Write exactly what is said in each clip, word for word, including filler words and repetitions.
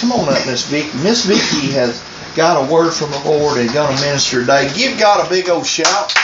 Come on up, Miss Vicky. Miss Vicky has got a word from the Lord and going to minister today. Give God a big old shout.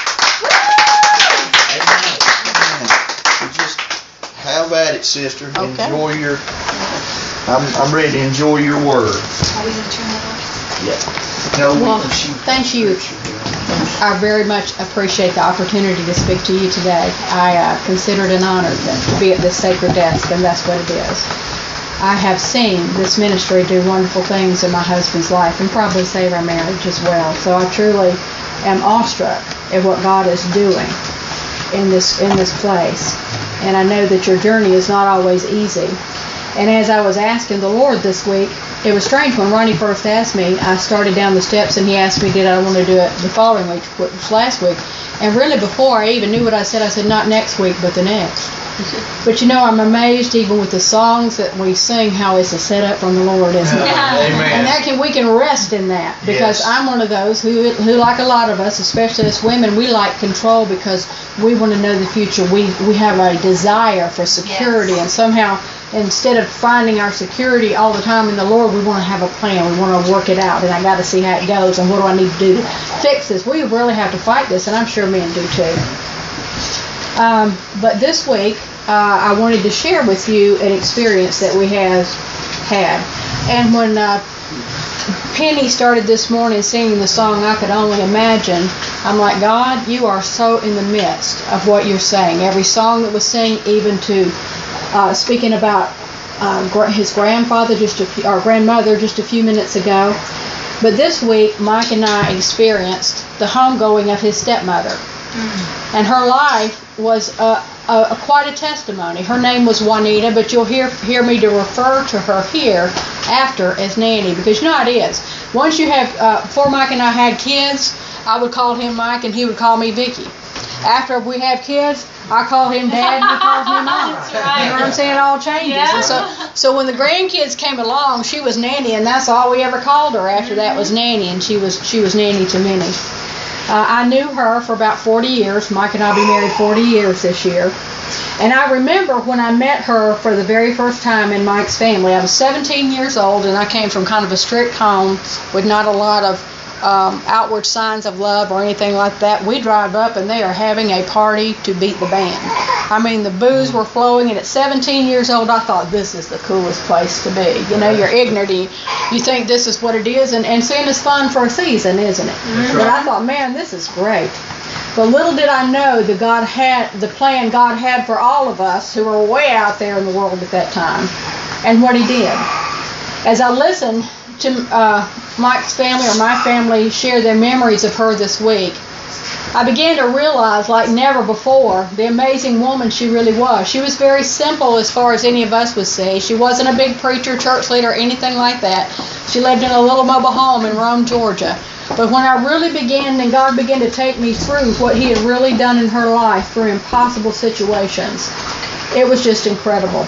Amen. So just have at it, sister. Okay. Enjoy your. I'm I'm ready to enjoy your word. Are we going to turn that off? Yeah. No. Well, thank you. I very much appreciate the opportunity to speak to you today. I uh, consider it an honor to be at this sacred desk, and that's what it is. I have seen this ministry do wonderful things in my husband's life and probably save our marriage as well. So I truly am awestruck at what God is doing in this in this place. And I know that your journey is not always easy. And as I was asking the Lord this week, it was strange when Ronnie first asked me, I started down the steps and he asked me did I want to do it the following week, which was last week. And really before I even knew what I said, I said not next week, but the next. But you know, I'm amazed even with the songs that we sing how it's a setup from the Lord, isn't it? Amen. And that can we can rest in that because yes. I'm one of those who, who like a lot of us, especially as women, we like control because we want to know the future. We we have a desire for security, yes. And somehow instead of finding our security all the time in the Lord, we want to have a plan. We want to work it out, and I got to see how it goes, and what do I need to do to fix this? We really have to fight this, and I'm sure men do too. Um, but this week, uh, I wanted to share with you an experience that we have had. And when uh, Penny started this morning singing the song, I Could Only Imagine, I'm like, God, you are so in the midst of what you're saying. Every song that was sang, even to uh, speaking about uh, his grandfather, just a few, or grandmother, just a few minutes ago. But this week, Mike and I experienced the homegoing of his stepmother. Mm. And her life was a, a, a quite a testimony. Her name was Juanita, but you'll hear hear me to refer to her here after as Nanny, because you know how it is. Once you have, uh, before Mike and I had kids, I would call him Mike and he would call me Vicky. After we have kids, I call him Dad and he calls me Mom. That's right. You know what I'm saying? It all changes. Yeah. And so, so when the grandkids came along, she was Nanny, and that's all we ever called her. After that was Nanny, and she was she was Nanny to many. Uh, I knew her for about forty years. Mike and I will be married forty years this year. And I remember when I met her for the very first time in Mike's family. I was seventeen years old, and I came from kind of a strict home with not a lot of um, outward signs of love or anything like that. We drive up, and they are having a party to beat the band. I mean, the booze were flowing, and at seventeen years old, I thought, this is the coolest place to be. You know, you're ignorant, and you, you think this is what it is, and, and sin is fun for a season, isn't it? That's But right. I thought, man, this is great. But little did I know the God had the plan God had for all of us who were way out there in the world at that time, and what He did. As I listened to uh, Mike's family or my family share their memories of her this week, I began to realize, like never before, the amazing woman she really was. She was very simple as far as any of us would say. She wasn't a big preacher, church leader, or anything like that. She lived in a little mobile home in Rome, Georgia. But when I really began, and God began to take me through what He had really done in her life through impossible situations, it was just incredible.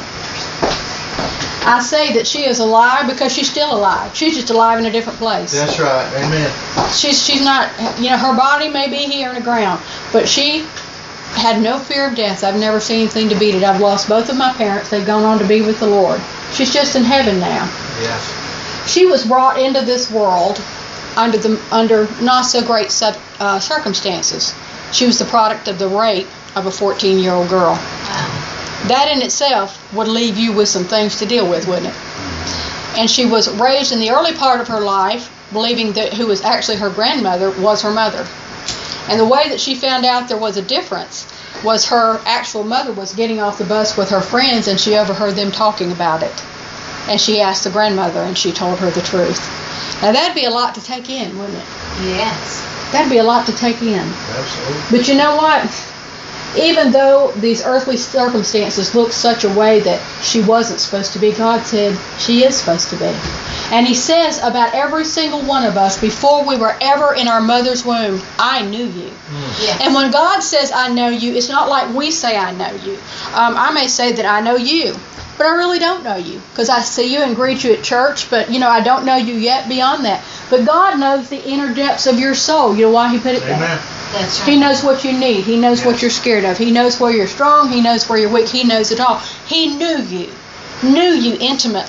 I say that she is alive because she's still alive. She's just alive in a different place. That's right. Amen. She's she's not, you know, her body may be here in the ground, but she had no fear of death. I've never seen anything to beat it. I've lost both of my parents. They've gone on to be with the Lord. She's just in heaven now. Yes. She was brought into this world under the under not so great sub, uh, circumstances. She was the product of the rape of a fourteen-year-old girl. Wow. That in itself would leave you with some things to deal with, wouldn't it? And she was raised in the early part of her life believing that who was actually her grandmother was her mother. And the way that she found out there was a difference was her actual mother was getting off the bus with her friends, and she overheard them talking about it. And she asked the grandmother, and she told her the truth. Now that'd be a lot to take in, wouldn't it? Yes. That'd be a lot to take in. Absolutely. But you know what? Even though these earthly circumstances looked such a way that she wasn't supposed to be, God said she is supposed to be. And He says about every single one of us, before we were ever in our mother's womb, I knew you. Mm. Yes. And when God says I know you, it's not like we say I know you. Um, I may say that I know you, but I really don't know you because I see you and greet you at church, but you know, I don't know you yet beyond that. But God knows the inner depths of your soul. You know why He put it there? Amen. That's right. He knows what you need. He knows Yes. what you're scared of. He knows where you're strong. He knows where you're weak. He knows it all. He knew you, knew you intimately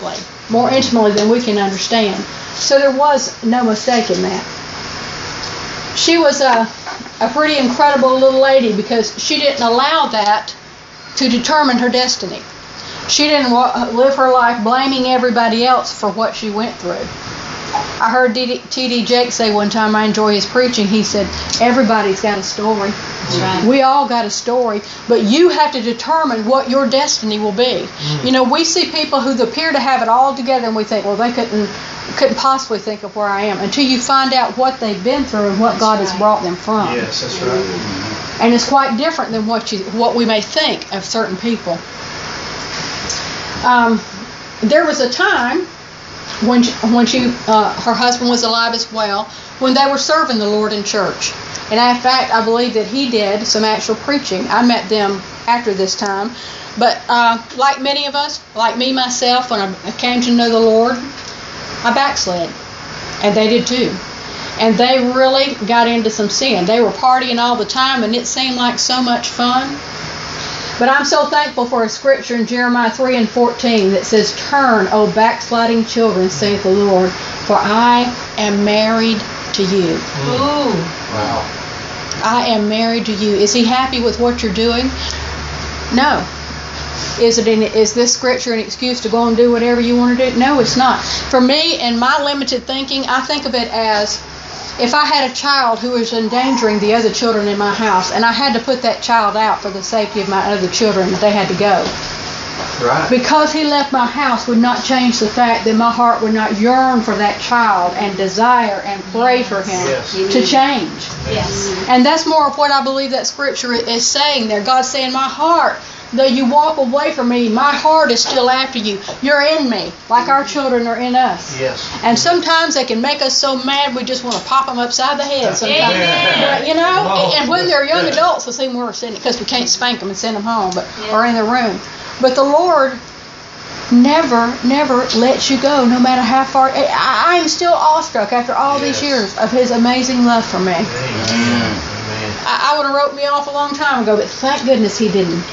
more intimately than we can understand. So there was no mistake in that. She was a, a pretty incredible little lady because she didn't allow that to determine her destiny. She didn't live her life blaming everybody else for what she went through. I heard T D Jakes say one time, I enjoy his preaching, he said, everybody's got a story. Right. We all got a story, but you have to determine what your destiny will be. Mm. You know, we see people who appear to have it all together and we think, well, they couldn't couldn't possibly think of where I am until you find out what they've been through and what that's God right. has brought them from. Yes, that's right. And it's quite different than what you what we may think of certain people. Um, there was a time when she, when she uh, her husband was alive as well, when they were serving the Lord in church. And in fact, I believe that he did some actual preaching. I met them after this time. But uh, like many of us, like me myself, when I came to know the Lord, I backslid. And they did too. And they really got into some sin. They were partying all the time, and it seemed like so much fun. But I'm so thankful for a scripture in Jeremiah three and fourteen that says, turn, O backsliding children, saith the Lord, for I am married to you. Ooh. Wow. I am married to you. Is he happy with what you're doing? No. Is it an, is this scripture an excuse to go and do whatever you want to do? No, it's not. For me, in my limited thinking, I think of it as if I had a child who was endangering the other children in my house, and I had to put that child out for the safety of my other children, they had to go. Right. Because he left my house would not change the fact that my heart would not yearn for that child and desire and pray for him yes. to change. Yes. And that's more of what I believe that scripture is saying there. God's saying, my heart, though you walk away from me, my heart is still after you. You're in me, like our children are in us. Yes. And sometimes they can make us so mad we just want to pop them upside the head sometimes. Yeah. But, you know, and when they're young adults, it's even worse, because we can't spank them and send them home, but Yeah. or in their room. But the Lord never, never lets you go, no matter how far. I, I am still awestruck after all Yes. these years of His amazing love for me. Amen. Amen. I, I would have wrote me off a long time ago, but thank goodness He didn't.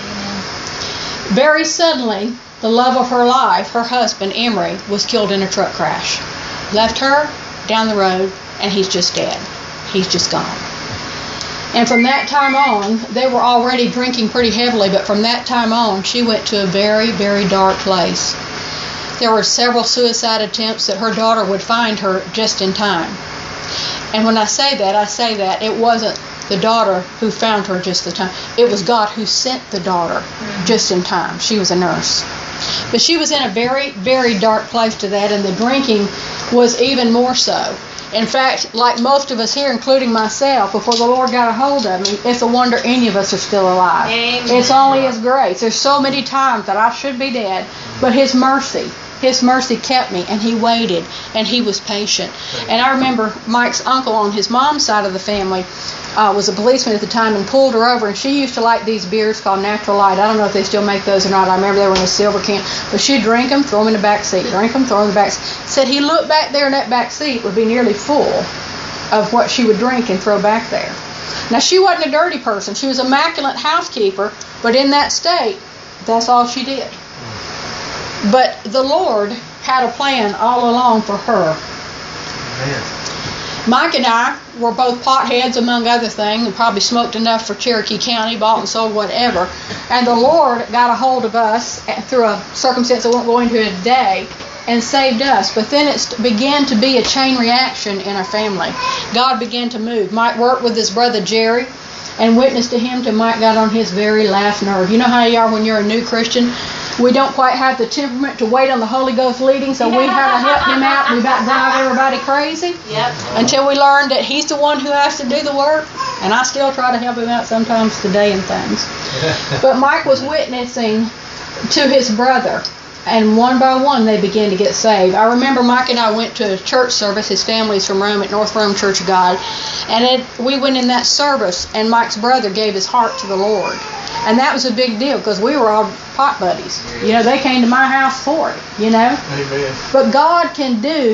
Very suddenly, the love of her life, her husband, Emery, was killed in a truck crash. Left her down the road, and he's just dead. He's just gone. And from that time on, they were already drinking pretty heavily, but from that time on, she went to a very, very dark place. There were several suicide attempts that her daughter would find her just in time. And when I say that, I say that it wasn't the daughter who found her just in time. It was God who sent the daughter mm-hmm. just in time. She was a nurse. But she was in a very, very dark place to that, and the drinking was even more so. In fact, like most of us here, including myself, before the Lord got a hold of me, it's a wonder any of us are still alive. Amen. It's only His grace. There's so many times that I should be dead, but His mercy, His mercy kept me, and He waited, and He was patient. And I remember Mike's uncle on his mom's side of the family uh, was a policeman at the time and pulled her over, and she used to like these beers called Natural Light. I don't know if they still make those or not. I remember they were in a silver can. But she'd drink them, throw them in the back seat, drink them, throw them in the back seat. Said he looked back there, and that back seat would be nearly full of what she would drink and throw back there. Now, she wasn't a dirty person. She was an immaculate housekeeper, but in that state, that's all she did. But the Lord had a plan all along for her. Amen. Mike and I were both potheads, among other things, and probably smoked enough for Cherokee County, bought and sold whatever. And the Lord got a hold of us through a circumstance I won't go into today and saved us. But then it began to be a chain reaction in our family. God began to move. Mike worked with his brother Jerry and witnessed to him till Mike got on his very last nerve. You know how you are when you're a new Christian? We don't quite have the temperament to wait on the Holy Ghost leading, so we had to help him out. We about drive everybody crazy. Yep. Until we learned that he's the one who has to do the work, and I still try to help him out sometimes today in things. But Mike was witnessing to his brother, and one by one they began to get saved. I remember Mike and I went to a church service. His family's from Rome at North Rome Church of God, and it, we went in that service, and Mike's brother gave his heart to the Lord. And that was a big deal because we were all pot buddies. You know, they came to my house for it, you know. Amen. But God can do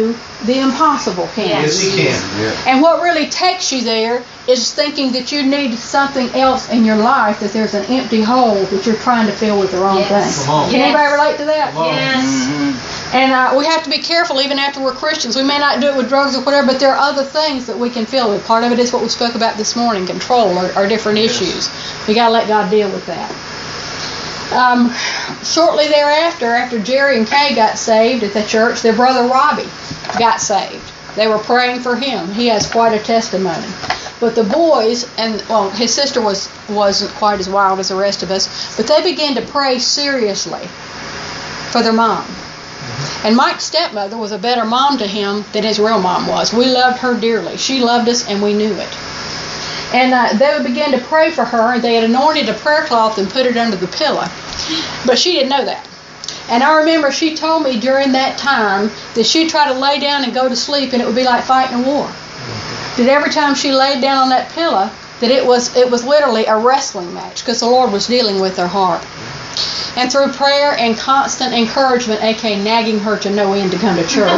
the impossible, can Yes, He can. Yeah. And what really takes you there is thinking that you need something else in your life, that there's an empty hole that you're trying to fill with the wrong Yes. thing. Come on. Can Yes. anybody relate to that? Come on. Yes. Mm-hmm. And uh, we have to be careful even after we're Christians. We may not do it with drugs or whatever, but there are other things that we can fill with. Part of it is what we spoke about this morning, control or, or different Yes. issues. We got to let God deal with that. Um, shortly thereafter, after Jerry and Kay got saved at the church, their brother Robbie got saved. They were praying for him. He has quite a testimony. But the boys, and well, his sister was, wasn't quite as wild as the rest of us, but they began to pray seriously for their mom. And Mike's stepmother was a better mom to him than his real mom was. We loved her dearly. She loved us, and we knew it. And uh, they would begin to pray for her, and they had anointed a prayer cloth and put it under the pillow. But she didn't know that. And I remember she told me during that time that she'd try to lay down and go to sleep, and it would be like fighting a war. That every time she laid down on that pillow, that it was it was literally a wrestling match, because the Lord was dealing with her heart. And through prayer and constant encouragement, aka nagging her to no end to come to church,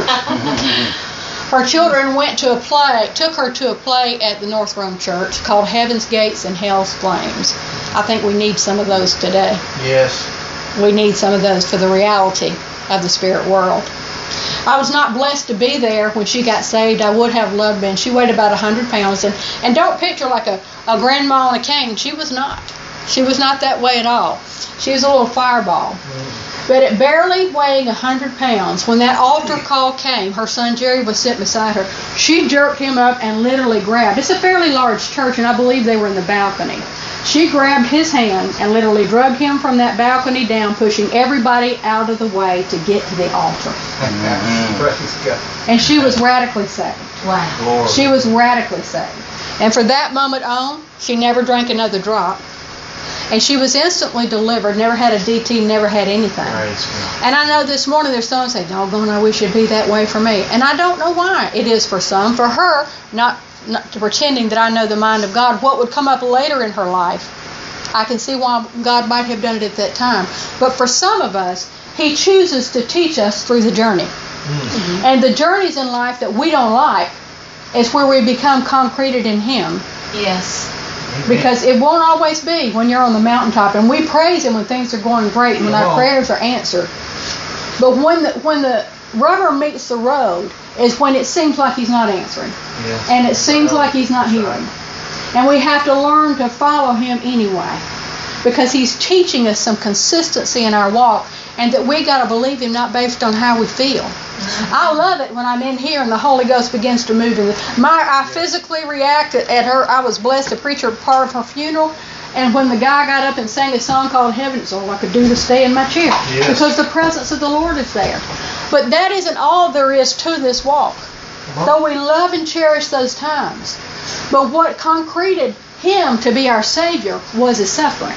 her children went to a play, took her to a play at the North Rome Church called Heaven's Gates and Hell's Flames. I think we need some of those today. Yes. We need some of those for the reality of the spirit world. I was not blessed to be there when she got saved. I would have loved been. She weighed about one hundred pounds. And, and don't picture like a, a grandma on a cane. She was not. She was not that way at all. She was a little fireball. Mm. But at barely weighing one hundred pounds, when that altar call came, her son Jerry was sitting beside her. She jerked him up and literally grabbed. It's a fairly large church, and I believe they were in the balcony. She grabbed his hand and literally dragged him from that balcony down, pushing everybody out of the way to get to the altar. Mm-hmm. Praise God. And she was radically saved. Wow. Lord. She was radically saved. And from that moment on, she never drank another drop. And she was instantly delivered, never had a D T, never had anything. Praise God. And I know this morning there's someone saying, doggone, I wish it'd be that way for me. And I don't know why it is for some. For her, not not pretending that I know the mind of God, what would come up later in her life, I can see why God might have done it at that time. But for some of us, He chooses to teach us through the journey. Mm-hmm. And the journeys in life that we don't like is where we become concreted in Him. Yes. Because it won't always be when you're on the mountaintop. And we praise Him when things are going great and when our prayers are answered. But when the, when the rubber meets the road is when it seems like He's not answering. Yes. And it seems like He's not healing. And we have to learn to follow Him anyway. Because He's teaching us some consistency in our walk. And that we got to believe Him not based on how we feel. Mm-hmm. I love it when I'm in here and the Holy Ghost begins to move. In the, my, I physically reacted at her. I was blessed to preach her part of her funeral. And when the guy got up and sang a song called Heaven, it's all I could do to stay in my chair. Yes. Because the presence of the Lord is there. But that isn't all there is to this walk. Though we love and cherish those times. But what concreted Him to be our Savior was His suffering.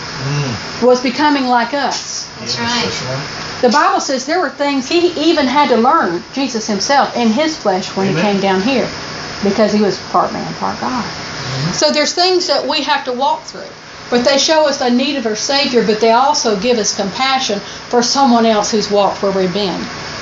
Mm. Was becoming like us. That's right. That's right. The Bible says there were things He even had to learn, Jesus Himself, in His flesh when Amen. He came down here. Because He was part man, part God. Mm-hmm. So there's things that we have to walk through. But they show us a need of our Savior, but they also give us compassion for someone else who's walked where we've been.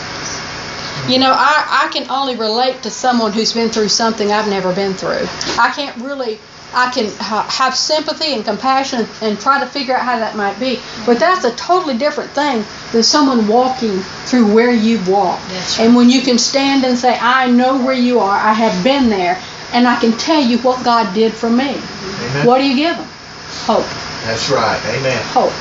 You know, I, I can only relate to someone who's been through something I've never been through. I can't really, I can ha- have sympathy and compassion and, and try to figure out how that might be. But that's a totally different thing than someone walking through where you've walked. Right. And when you can stand and say, I know where you are, I have been there, and I can tell you what God did for me. Amen. What do you give them? Hope. That's right. Amen. Hope.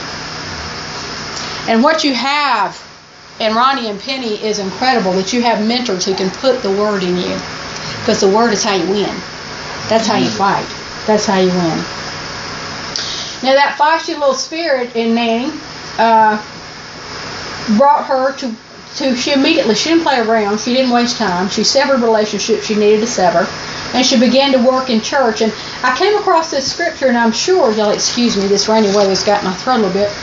And what you have in Ronnie and Penny is incredible, that you have mentors who can put the Word in you. Because the Word is how you win. That's how you fight. That's how you win. Now that feisty little spirit in Nanny uh, brought her to, to, she immediately, she didn't play around, she didn't waste time, she severed relationships she needed to sever, and she began to work in church. And I came across this scripture, and I'm sure, y'all excuse me, this rainy weather's got my throat a little bit,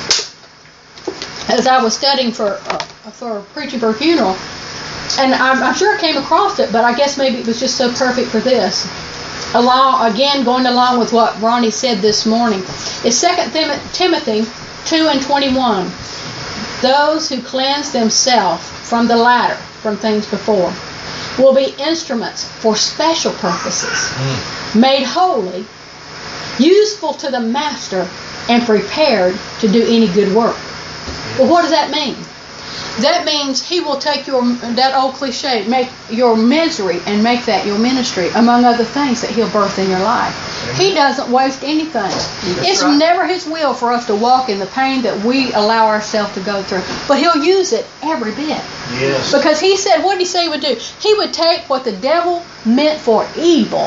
as I was studying for, uh, for preaching for a funeral. And I'm, I'm sure I came across it, but I guess maybe it was just so perfect for this. Along, again, going along with what Ronnie said this morning, is Second Timothy two and twenty-one. Those who cleanse themselves from the latter, from things before. will be instruments for special purposes, mm. made holy, useful to the master, and prepared to do any good work. Yes. Well, what does that mean? That means he will take your, that old cliche, make your misery and make that your ministry, among other things that he'll birth in your life. Amen. He doesn't waste anything. That's it's right. Never his will for us to walk in the pain that we allow ourselves to go through. But he'll use it every bit. Yes. Because he said, what did he say he would do? He would take what the devil meant for evil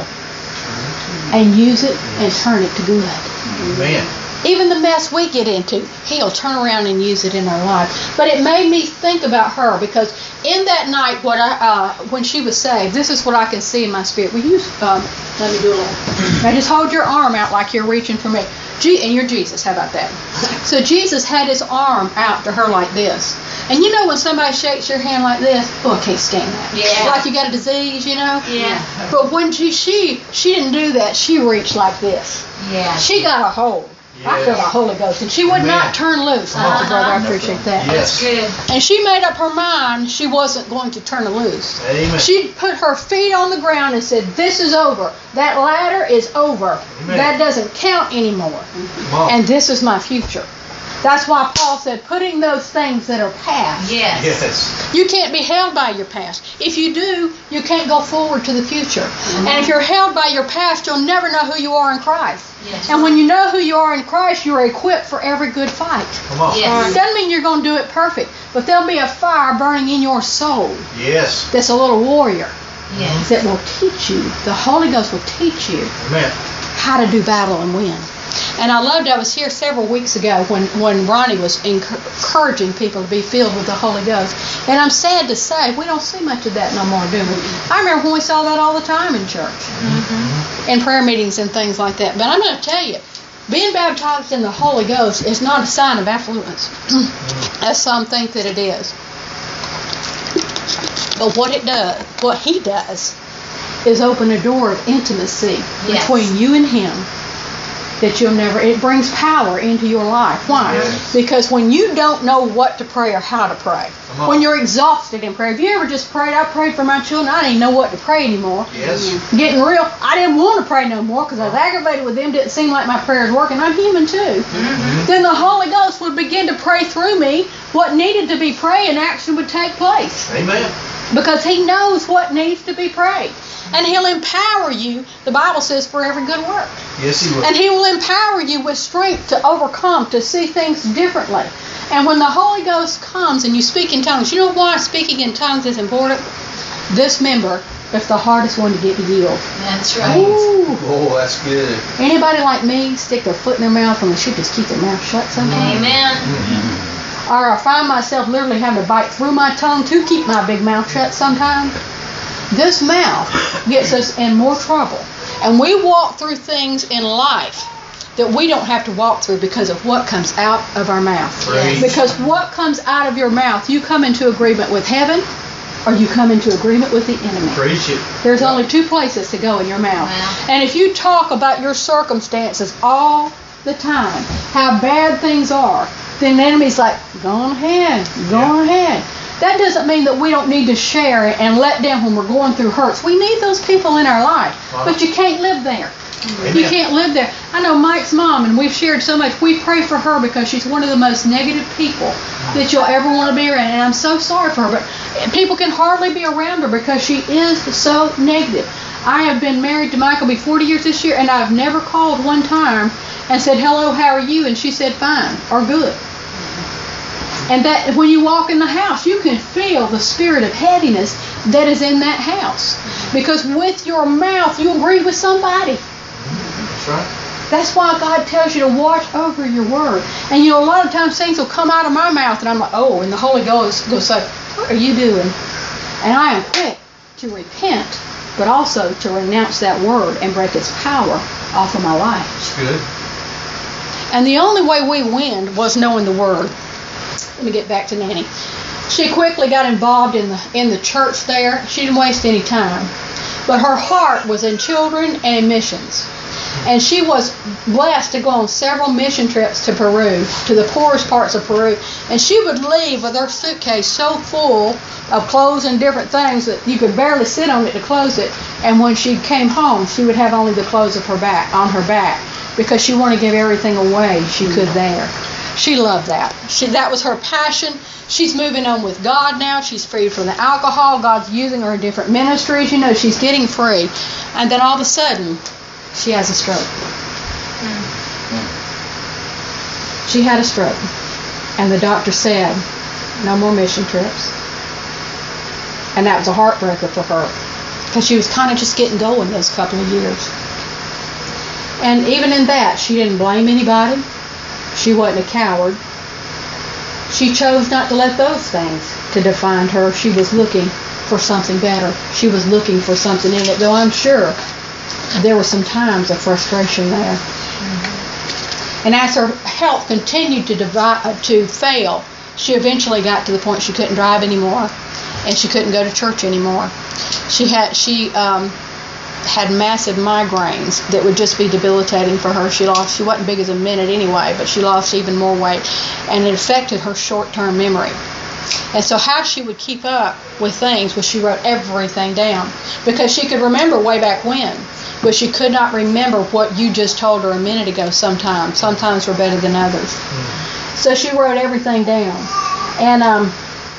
and use it and turn it to good. Amen. Even the mess we get into, he'll turn around and use it in our life. But it made me think about her, because in that night, what I uh, when she was saved, this is what I can see in my spirit. Will you um, let me do a little? Now just hold your arm out like you're reaching for me. G- and you're Jesus. How about that? So Jesus had his arm out to her like this. And you know when somebody shakes your hand like this, oh, I can't stand that. Yeah. Like you got a disease, you know? Yeah. But when she, she, she didn't do that, she reached like this. Yeah. She got a hold. Yes. I feel the Holy Ghost. And she would Amen. Not turn loose. Thank you, brother. I appreciate that. Yes. That's good. And she made up her mind she wasn't going to turn her loose. Amen. She put her feet on the ground and said, this is over. That ladder is over. Amen. That doesn't count anymore. And this is my future. That's why Paul said, putting those things that are past. Yes. Yes. You can't be held by your past. If you do, you can't go forward to the future. Mm-hmm. And if you're held by your past, you'll never know who you are in Christ. Yes. And when you know who you are in Christ, you're equipped for every good fight. Come on. Yes. Doesn't mean you're going to do it perfect, but there'll be a fire burning in your soul. Yes. That's a little warrior. Yes. That will teach you. The Holy Ghost will teach you Amen. How to do battle and win. And I loved, I was here several weeks ago when, when Ronnie was encouraging people to be filled with the Holy Ghost. And I'm sad to say, we don't see much of that no more, do we? I remember when we saw that all the time in church. Mm-hmm. In prayer meetings and things like that. But I'm going to tell you, being baptized in the Holy Ghost is not a sign of affluence, as some think that it is. But what it does, what he does, is open a door of intimacy yes. between you and him. That you'll never, it brings power into your life. Why? Yes. Because when you don't know what to pray or how to pray, when you're exhausted in prayer, have you ever just prayed? I prayed for my children, I didn't even know what to pray anymore. Yes. Getting real, I didn't want to pray no more because I was aggravated with them, didn't seem like my prayers working. I'm human too. Mm-hmm. Then the Holy Ghost would begin to pray through me what needed to be prayed, and action would take place. Amen. Because he knows what needs to be prayed. And he'll empower you, the Bible says, for every good work. Yes, he will. And he will empower you with strength to overcome, to see things differently. And when the Holy Ghost comes and you speak in tongues, you know why speaking in tongues is important? This member is the hardest one to get to yield. That's right. Ooh. Oh, that's good. Anybody like me stick their foot in their mouth and they should just keep their mouth shut sometimes? Amen. Mm-hmm. Or I find myself literally having to bite through my tongue to keep my big mouth shut sometimes. This mouth gets us in more trouble. And we walk through things in life that we don't have to walk through because of what comes out of our mouth. Praise. Because what comes out of your mouth, you come into agreement with heaven or you come into agreement with the enemy. Praise you. There's yeah. only two places to go in your mouth. Wow. And if you talk about your circumstances all the time, how bad things are, then the enemy's like, go on ahead, go yeah. on ahead. That doesn't mean that we don't need to share it and let down when we're going through hurts. We need those people in our life, wow. but you can't live there. Amen. You can't live there. I know Mike's mom, and we've shared so much. We pray for her because she's one of the most negative people that you'll ever want to be around. And I'm so sorry for her, but people can hardly be around her because she is so negative. I have been married to Michael, be forty years this year, and I've never called one time and said, hello, how are you? And she said, fine, or good. And that when you walk in the house, you can feel the spirit of heaviness that is in that house. Because with your mouth, you agree with somebody. That's right. That's why God tells you to watch over your word. And you know, a lot of times things will come out of my mouth, and I'm like, oh, and the Holy Ghost will say, what are you doing? And I am quick to repent, but also to renounce that word and break its power off of my life. That's good. And the only way we win was knowing the word. Let me get back to Nanny. She quickly got involved in the in the church there. She didn't waste any time. But her heart was in children and in missions. And she was blessed to go on several mission trips to Peru, to the poorest parts of Peru. And she would leave with her suitcase so full of clothes and different things that you could barely sit on it to close it. And when she came home, she would have only the clothes of her back on her back because she wanted to give everything away she could there. She loved that. She that was her passion. She's moving on with God now. She's freed from the alcohol. God's using her in different ministries. You know, she's getting free. And then all of a sudden, she has a stroke. Mm. She had a stroke. And the doctor said, no more mission trips. And that was a heartbreaker for her. Because she was kind of just getting going those couple of years. And even in that, she didn't blame anybody. She wasn't a coward. She chose not to let those things to define her. She was looking for something better. She was looking for something in it, though I'm sure there were some times of frustration there. Mm-hmm. And as her health continued to divide, uh, to fail, she eventually got to the point she couldn't drive anymore, and she couldn't go to church anymore. She had she um, had massive migraines that would just be debilitating for her. She lost, she wasn't big as a minute anyway, but she lost even more weight, and it affected her short-term memory. And so how she would keep up with things was she wrote everything down, because she could remember way back when, but she could not remember what you just told her a minute ago sometimes. Sometimes were better than others. Mm-hmm. So she wrote everything down. And um,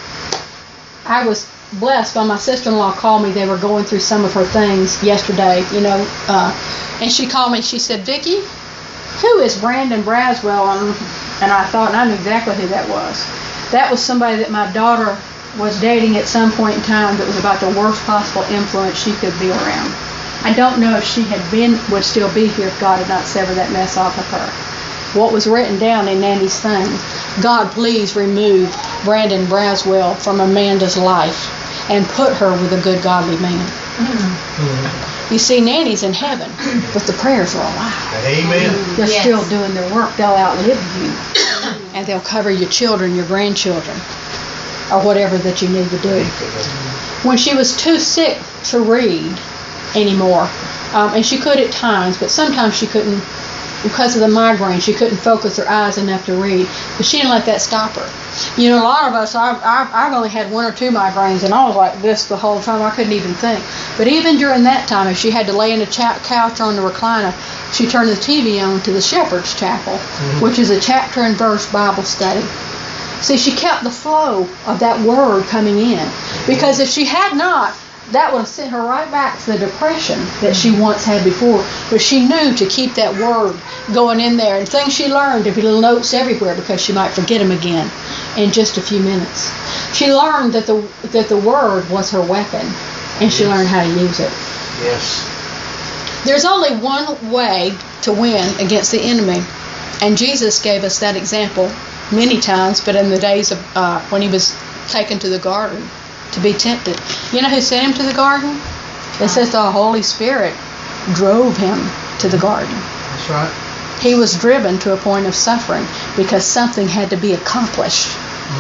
I was blessed by my sister-in-law called me. They were going through some of her things yesterday, you know, uh, and she called me. She said, Vicki, who is Brandon Braswell? And, and I thought, and I knew exactly who that was. That was somebody that my daughter was dating at some point in time that was about the worst possible influence she could be around. I don't know if she had been, would still be here if God had not severed that mess off of her. What was written down in Nanny's thing, God, please remove Brandon Braswell from Amanda's life and put her with a good, godly man. Mm-hmm. You see, Nanny's in heaven, but the prayers are alive. Amen. They're yes. still doing their work. They'll outlive you. And they'll cover your children, your grandchildren, or whatever that you need to do. When she was too sick to read anymore, um, and she could at times, but sometimes she couldn't, because of the migraine, she couldn't focus her eyes enough to read. But she didn't let that stop her. You know, a lot of us, I've, I've, I've only had one or two migraines, and I was like this the whole time. I couldn't even think. But even during that time, if she had to lay in a cha- couch or on the recliner, she turned the T V on to the Shepherd's Chapel, mm-hmm. which is a chapter and verse Bible study. See, she kept the flow of that word coming in. Because if she had not, that would have sent her right back to the depression that she once had before. But she knew to keep that word going in there. And things she learned, there'd be little notes everywhere because she might forget them again in just a few minutes. She learned that the that the word was her weapon, and she yes. learned how to use it. Yes. There's only one way to win against the enemy. And Jesus gave us that example many times, but in the days of uh, when he was taken to the garden to be tempted. You know who sent him to the garden? It says the Holy Spirit drove him to the garden. That's right. He was driven to a point of suffering because something had to be accomplished.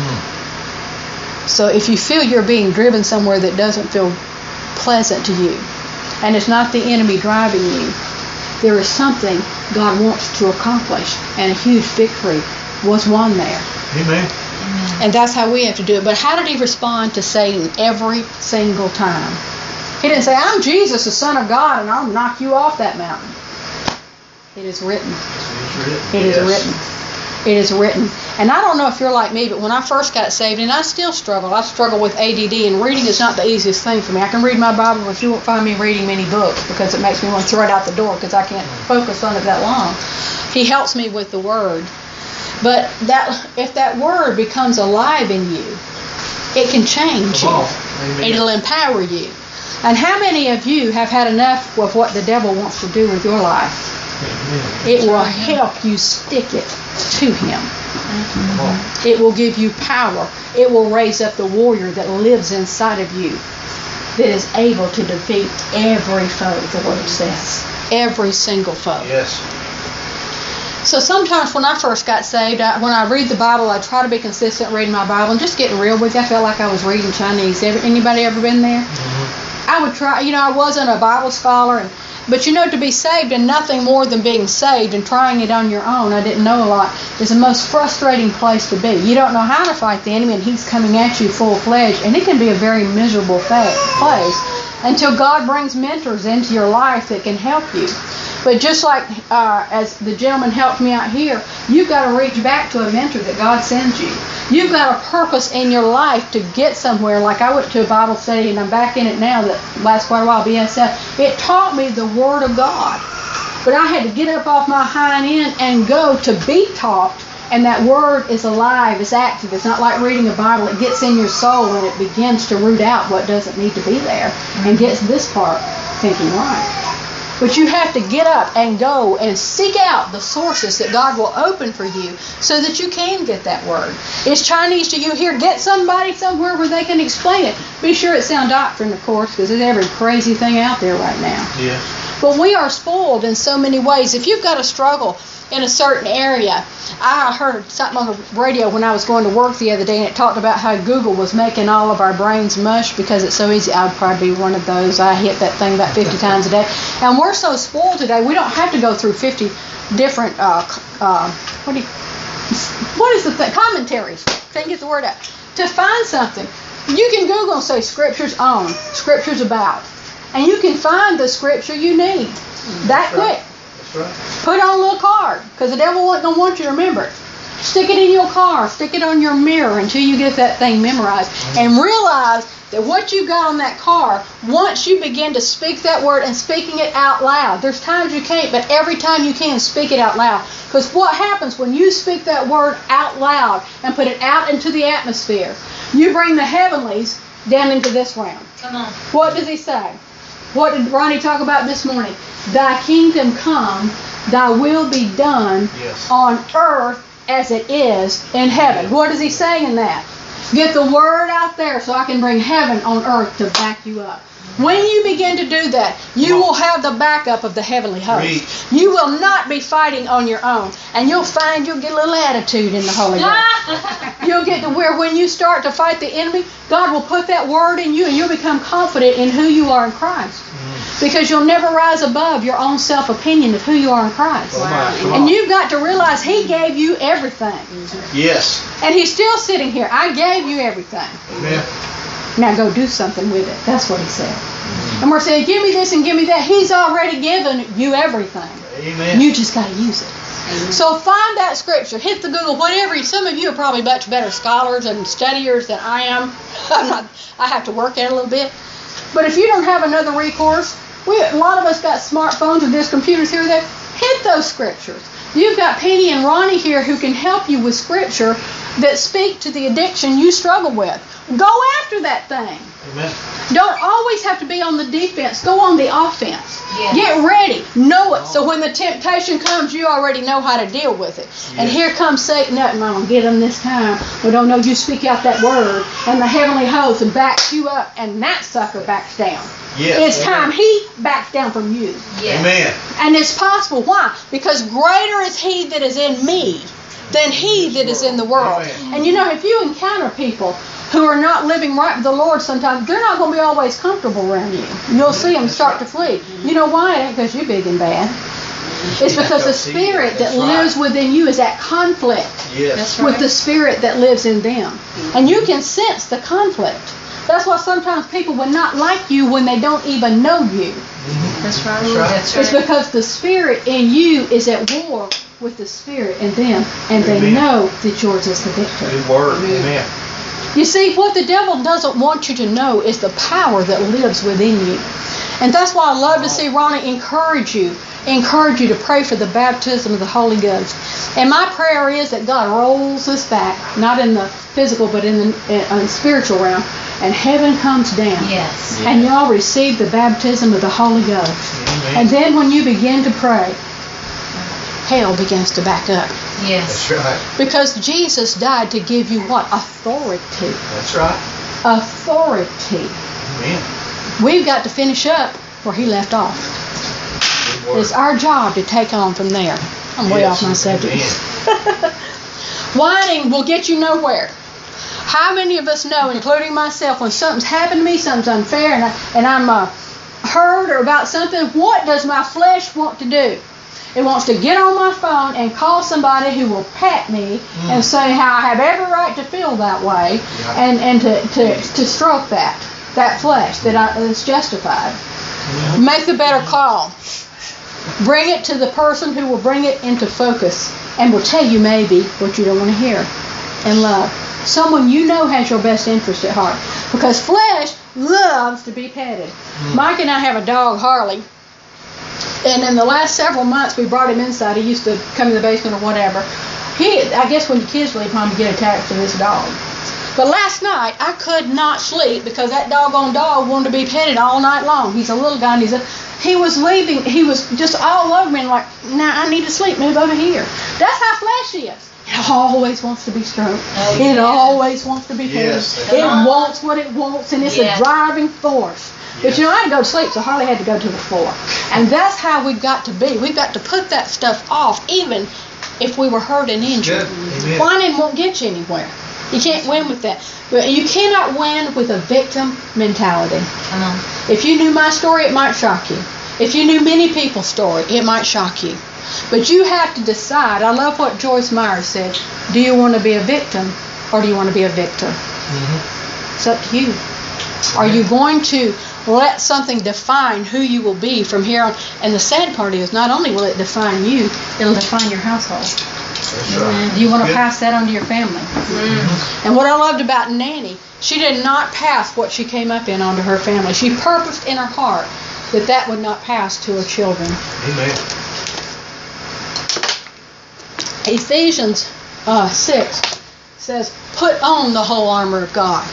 Mm. So if you feel you're being driven somewhere that doesn't feel pleasant to you, and it's not the enemy driving you, there is something God wants to accomplish, and a huge victory was won there. Amen. And that's how we have to do it. But how did he respond to Satan every single time? He didn't say, I'm Jesus, the Son of God, and I'll knock you off that mountain. It is written. It is written. It is written. And I don't know if you're like me, but when I first got saved, and I still struggle, I struggle with A D D, and reading is not the easiest thing for me. I can read my Bible, but you won't find me reading many books because it makes me want to throw it out the door because I can't focus on it that long. He helps me with the Word. But that if that Word becomes alive in you, it can change you. It'll empower you. And how many of you have had enough of what the devil wants to do with your life? It will help you stick it to him. Mm-hmm. It will give you power. It will raise up the warrior that lives inside of you that is able to defeat every foe, the Word says. Every single foe. Yes. So sometimes when I first got saved, I, when I read the Bible, I try to be consistent reading my Bible and just getting real with you. I felt like I was reading Chinese. Ever, anybody ever been there? Mm-hmm. I would try, you know, I wasn't a Bible scholar, and But you know, to be saved and nothing more than being saved and trying it on your own, I didn't know a lot, is the most frustrating place to be. You don't know how to fight the enemy, and he's coming at you full-fledged, and it can be a very miserable fa- place until God brings mentors into your life that can help you. But just like uh, as the gentleman helped me out here, you've got to reach back to a mentor that God sends you. You've got a purpose in your life to get somewhere. Like I went to a Bible study, and I'm back in it now that lasts quite a while, B S F. It taught me the Word of God. But I had to get up off my hind end and go to be taught. And that Word is alive, it's active. It's not like reading a Bible. It gets in your soul and it begins to root out what doesn't need to be there and gets this part thinking right. But you have to get up and go and seek out the sources that God will open for you so that you can get that Word. It's Chinese to you here. Get somebody somewhere where they can explain it. Be sure it's sound doctrine, of course, because there's every crazy thing out there right now. Yes. But we are spoiled in so many ways. If you've got a struggle in a certain area, I heard something on the radio when I was going to work the other day, and it talked about how Google was making all of our brains mush because it's so easy. I'd probably be one of those. I hit that thing about fifty times a day. And we're so spoiled today, we don't have to go through fifty different, uh, uh, what do you, what is the thing? Commentaries. Can't get the word out. To find something, you can Google and say scriptures on, scriptures about, and you can find the scripture you need that quick. Right. Put it on a little card, because the devil wasn't going to want you to remember it. Stick it in your car, stick it on your mirror until you get that thing memorized. And realize that what you got on that car, once you begin to speak that word and speaking it out loud, there's times you can't, but every time you can, speak it out loud. Because what happens when you speak that word out loud and put it out into the atmosphere, you bring the heavenlies down into this realm. Come on. What does he say? What did Ronnie talk about this morning? Thy kingdom come, thy will be done yes. on earth as it is in heaven. What is he saying in that? Get the word out there so I can bring heaven on earth to back you up. When you begin to do that, you will have the backup of the heavenly host. You will not be fighting on your own. And you'll find you'll get a little attitude in the Holy Ghost. You'll get to where when you start to fight the enemy, God will put that word in you and you'll become confident in who you are in Christ. Because you'll never rise above your own self-opinion of who you are in Christ. Wow. And you've got to realize He gave you everything. Yes. And He's still sitting here. I gave you everything. Amen. Now go do something with it. That's what He said. And we're saying, give me this and give me that. He's already given you everything. Amen. You just got to use it. Amen. So find that scripture. Hit the Google, whatever. Some of you are probably much better scholars and studiers than I am. I'm not, I have to work at it a little bit. But if you don't have another recourse, we, a lot of us got smartphones and there's computers here and there. Hit those scriptures. You've got Penny and Ronnie here who can help you with scripture that speak to the addiction you struggle with. Go after that thing. Amen. Don't always have to be on the defense. Go on the offense. Yes. Get ready. Know it. So when the temptation comes, you already know how to deal with it. Yes. And here comes Satan up, and I'm going to get him this time. We don't know you speak out that word, and the heavenly host backs you up, and that sucker backs down. Yes. It's time he backs down from you. Yes. Amen. And it's possible. Why? Because greater is he that is in me than he that is in the world. Amen. And you know, if you encounter people who are not living right with the Lord sometimes, they're not going to be always comfortable around you. You'll see them start to flee. You know why? It ain't because you're big and bad. It's because the spirit that lives within you is at conflict yes. with the spirit that lives in them. And you can sense the conflict. That's why sometimes people will not like you when they don't even know you. Mm-hmm. That's right. That's right. That's right. It's because the spirit in you is at war with the spirit in them, and they Amen. know that yours is the victory. Good word. Amen. You see, what the devil doesn't want you to know is the power that lives within you. And that's why I love to see Ronnie encourage you, encourage you to pray for the baptism of the Holy Ghost. And my prayer is that God rolls this back, not in the physical, but in the, in the spiritual realm, and heaven comes down. Yes. And y'all receive the baptism of the Holy Ghost. Amen. And then when you begin to pray, hell begins to back up. Yes. That's right. Because Jesus died to give you what? Authority. That's right. Authority. Amen. We've got to finish up where he left off. Good word. It's our job to take on from there. I'm way Yes. off my subject. Amen. Whining will get you nowhere. How many of us know, including myself, when something's happened to me, something's unfair, and, I, and I'm uh, heard or about something, what does my flesh want to do? It wants to get on my phone and call somebody who will pat me mm. and say how I have every right to feel that way yeah. and, and to, to, to stroke that, that flesh that I, is justified. Yeah. Make the better call. Bring it to the person who will bring it into focus and will tell you maybe what you don't want to hear. And love. Someone you know has your best interest at heart. Because flesh loves to be petted. Mm. Mike and I have a dog, Harley. And in the last several months, we brought him inside. He used to come in the basement or whatever. He, I guess when the kids leave home, you get attached to this dog. But last night, I could not sleep because that doggone dog wanted to be petted all night long. He's a little guy, and he's a, he was leaving. He was just all over me and like, nah, I need to sleep. Move over here. That's how flesh is. It always wants to be stroked. Oh, it yeah. always wants to be petted. Yes. It uh-huh. wants what it wants, and it's yeah. a driving force. Yes. But you know, I had to go to sleep, so Harley had to go to the floor. And that's how we've got to be. We've got to put that stuff off, even if we were hurt and injured. Whining won't get you anywhere. You can't win with that. But you cannot win with a victim mentality. Come on. If you knew my story, it might shock you. If you knew many people's story, it might shock you. But you have to decide. I love what Joyce Meyer said. Do you want to be a victim or do you want to be a victor? Mm-hmm. It's up to you. Are you going to let something define who you will be from here on? And the sad part is, not only will it define you, it'll define your household. That's right. Do you want to pass that on to your family? Mm-hmm. And what I loved about Nanny, she did not pass what she came up in onto her family. She purposed in her heart that that would not pass to her children. Amen. Ephesians uh, six says, put on the whole armor of God.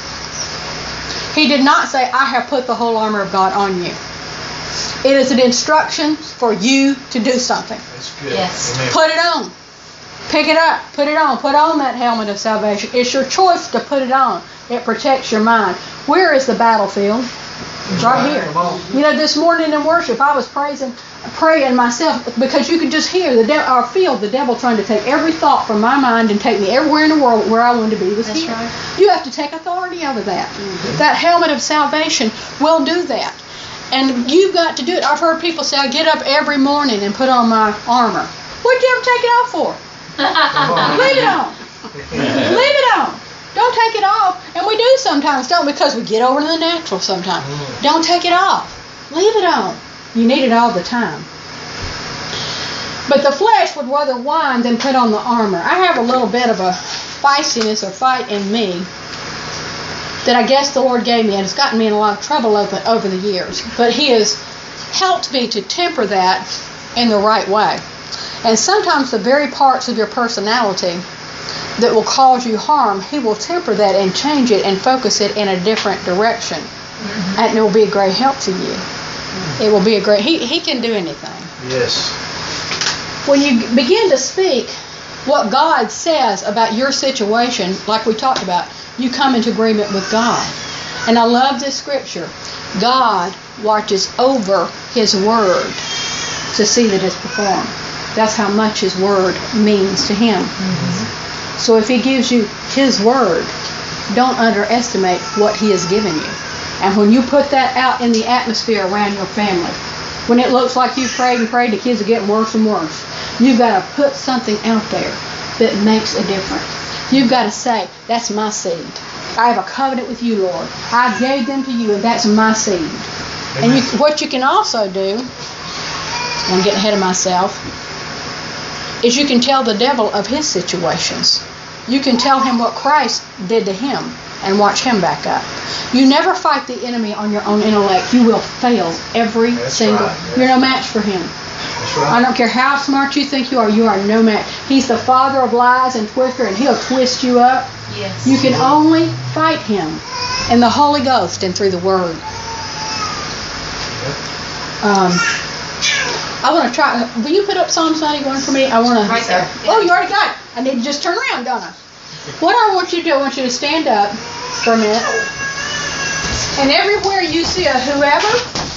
He did not say, I have put the whole armor of God on you. It is an instruction for you to do something. That's good. Yes. Amen. Put it on. Pick it up. Put it on. Put on that helmet of salvation. It's your choice to put it on. It protects your mind. Where is the battlefield? It's right here. You know, this morning in worship, I was praising, praying myself because you could just hear the de- or feel the devil trying to take every thought from my mind and take me everywhere in the world where I wanted to be was That's here. Right. You have to take authority over that. Mm-hmm. That helmet of salvation will do that. And you've got to do it. I've heard people say, I get up every morning and put on my armor. What'd you ever take it off for? Leave it on. Leave it on. Don't take it off. And we do sometimes, don't we? Because we get over to the natural sometimes. Mm. Don't take it off. Leave it on. You need it all the time. But the flesh would rather whine than put on the armor. I have a little bit of a feistiness or fight in me that I guess the Lord gave me, and it's gotten me in a lot of trouble over, over the years. But He has helped me to temper that in the right way. And sometimes the very parts of your personality that will cause you harm, He will temper that and change it and focus it in a different direction. Mm-hmm. And it will be a great help to you. Mm-hmm. It will be a great, he, he can do anything. Yes. When you begin to speak what God says about your situation, like we talked about, you come into agreement with God. And I love this scripture. God watches over His word to see that it's performed. That's how much His word means to Him. Mm-hmm. So if He gives you His word, don't underestimate what He has given you. And when you put that out in the atmosphere around your family, when it looks like you prayed and prayed, the kids are getting worse and worse, you've got to put something out there that makes a difference. You've got to say, that's my seed. I have a covenant with you, Lord. I gave them to you, and that's my seed. Amen. And you, what you can also do, I'm getting ahead of myself, is you can tell the devil of his situations. You can tell him what Christ did to him and watch him back up. You never fight the enemy on your own intellect. You will fail every That's single. Right. You're no match for him. That's right. I don't care how smart you think you are. You are no match. He's the father of lies and twister, and he'll twist you up. Yes. You can only fight him in the Holy Ghost and through the Word. Um, I want to try. Will you put up Psalms ninety-one for me? I want to. Right there. Oh, you already got it. I need to just turn around, don't I? What I want you to do, I want you to stand up for a minute. And everywhere you see a whoever,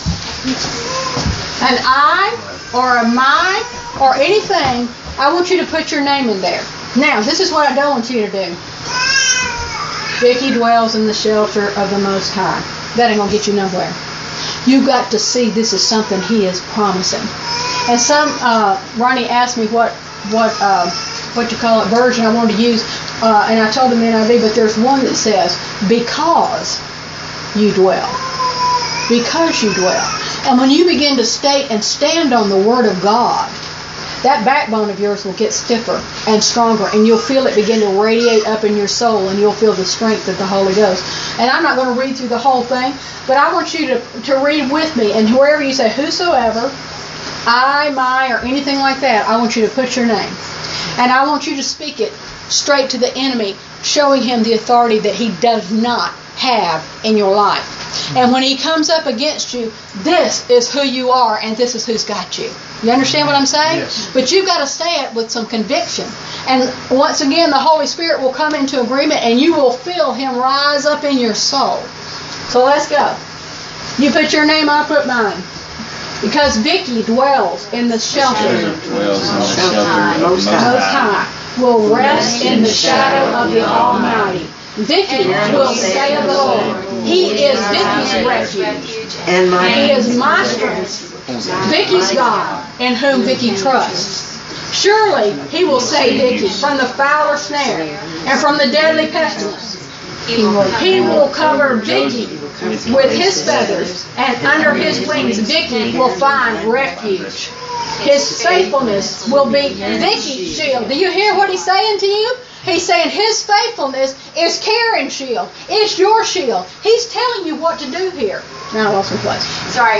an I, or a my, or anything, I want you to put your name in there. Now, this is what I don't want you to do. Vicki dwells in the shelter of the Most High. That ain't going to get you nowhere. you got to see this is something He is promising. And some, uh, Ronnie asked me what, what, uh, what you call it, version I wanted to use, uh, and I told him N I V, but there's one that says, because you dwell. Because you dwell. And when you begin to state and stand on the Word of God, that backbone of yours will get stiffer and stronger, and you'll feel it begin to radiate up in your soul, and you'll feel the strength of the Holy Ghost. And I'm not going to read through the whole thing, but I want you to, to read with me, and wherever you say whosoever, I, my, or anything like that, I want you to put your name. And I want you to speak it straight to the enemy, showing him the authority that he does not have in your life. And when he comes up against you, this is who you are, and this is who's got you. You understand what I'm saying? Yes. But you've got to say it with some conviction. And once again, the Holy Spirit will come into agreement, and you will feel Him rise up in your soul. So let's go. You put your name, I put mine. Because Vicki dwells in the shelter. Dwells in the shelter of Most High. Will rest in the shadow of the Almighty. Vicki will say of the Lord, He is Vicki's refuge. And my He is my strength. Vicki's God, in whom Vicki trusts. Surely He will save Vicki from the fowler snare and from the deadly pestilence. He will cover Vicki with His feathers, and under His wings Vicki will find refuge. His faithfulness will be Vicki's shield. Do you hear what He's saying to you? He's saying His faithfulness is Karen's shield. It's your shield. He's telling you what to do here. Now I lost my place. Sorry.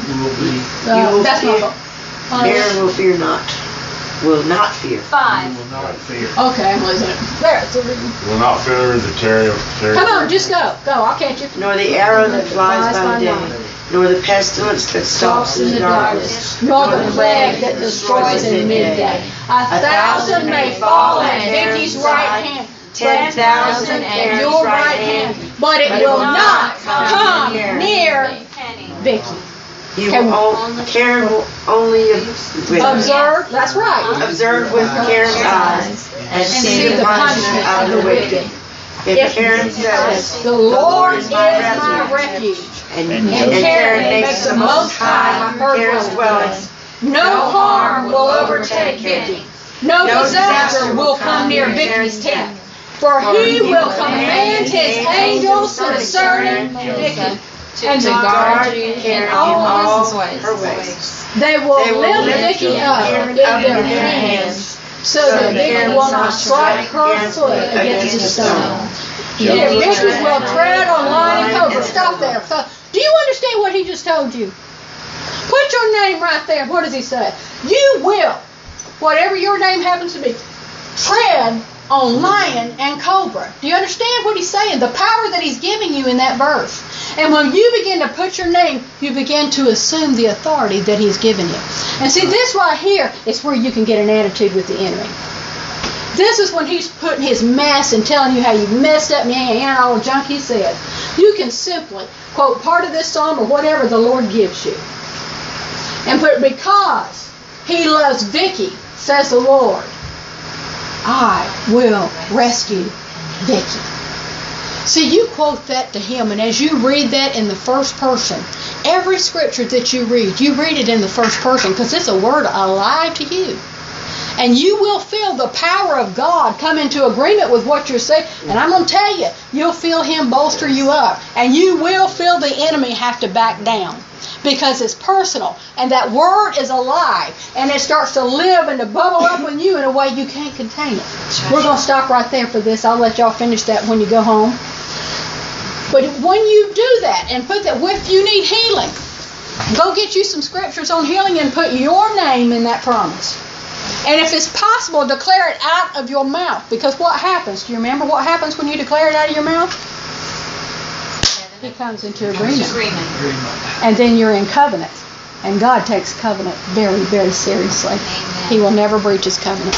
Uh, that's my fault. Karen will fear not. Will not fear. Five. Will not fear. Okay, I'm losing it. There, it's a Will not fear the terror. terror. Come on, just go. Go, I'll catch you. Nor the arrow that flies by day, nor the pestilence that stalks in the darkness, nor the plague that destroys in midday. A thousand may fall at Vicki's right hand, ten thousand at your right hand, but it will not come near Vicki. You will only, Karen will only observe. That's right. Observe with Karen's eyes and see the punishment of the wicked. If Karen says, "The Lord is my refuge," and, and, and Karen makes the Most High her dwelling, no harm will overtake Vicki. No disaster will come near Vicki's tent, for He will command His angels concerning Vicki and to guard in all her ways. They will lift Vicki up in their hands, so that Vicki will not strike her foot against a stone. If Vicki will tread on lion and cobra. Stop there. Do you understand what he just told you? Put your name right there. What does he say? You will, whatever your name happens to be, tread on lion and cobra. Do you understand what he's saying? The power that he's giving you in that verse. And when you begin to put your name, you begin to assume the authority that he's given you. And see, this right here is where you can get an attitude with the enemy. This is when he's putting his mess and telling you how you messed up and all the junk he said. You can simply quote part of this psalm or whatever the Lord gives you. And put, because he loves Vicki, says the Lord, I will rescue Vicki. See, you quote that to him, and as you read that in the first person, every scripture that you read, you read it in the first person because it's a word alive to you. And you will feel the power of God come into agreement with what you're saying. And I'm going to tell you, you'll feel him bolster you up. And you will feel the enemy have to back down. Because it's personal. And that word is alive. And it starts to live and to bubble up in you in a way you can't contain it. We're going to stop right there for this. I'll let y'all finish that when you go home. But when you do that and put that, if you need healing, go get you some scriptures on healing and put your name in that promise. And if it's possible, declare it out of your mouth. Because what happens? Do you remember what happens when you declare it out of your mouth? He comes into agreement. And then you're in covenant. And God takes covenant very, very seriously. Amen. He will never breach his covenant.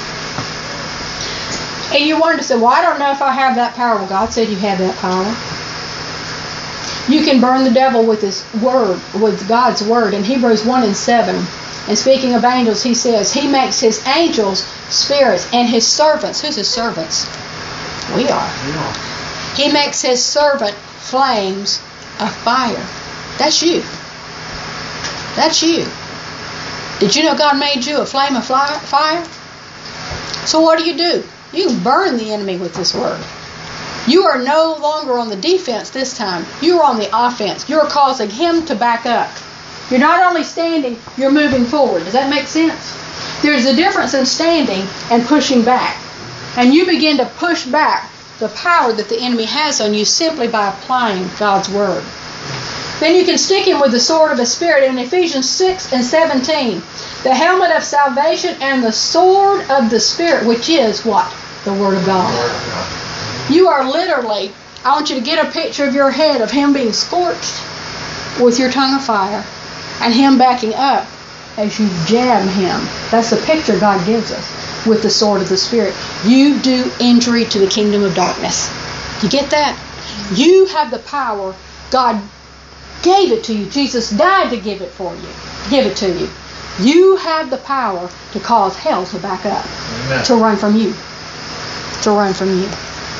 And you wanted to say, well, I don't know if I have that power. Well, God said you have that power. You can burn the devil with his word, with God's word. In Hebrews one and seven, and speaking of angels, he says, he makes his angels spirits and his servants. Who's his servants? We are. He makes his servant flames of fire. That's you. That's you. Did you know God made you a flame of fire? So what do you do? You can burn the enemy with this word. You are no longer on the defense this time. You are on the offense. You're causing him to back up. You're not only standing, you're moving forward. Does that make sense? There's a difference in standing and pushing back. And you begin to push back the power that the enemy has on you simply by applying God's word. Then you can stick him with the sword of the Spirit in Ephesians six and seventeen. The helmet of salvation and the sword of the Spirit, which is what? The Word of God. You are literally, I want you to get a picture of your head of him being scorched with your tongue of fire and him backing up as you jab him. That's the picture God gives us with the sword of the Spirit. You do injury to the kingdom of darkness. You get that? You have the power. God gave it to you. Jesus died to give it for you. Give it to you. You have the power to cause hell to back up. Amen. To run from you. To run from you.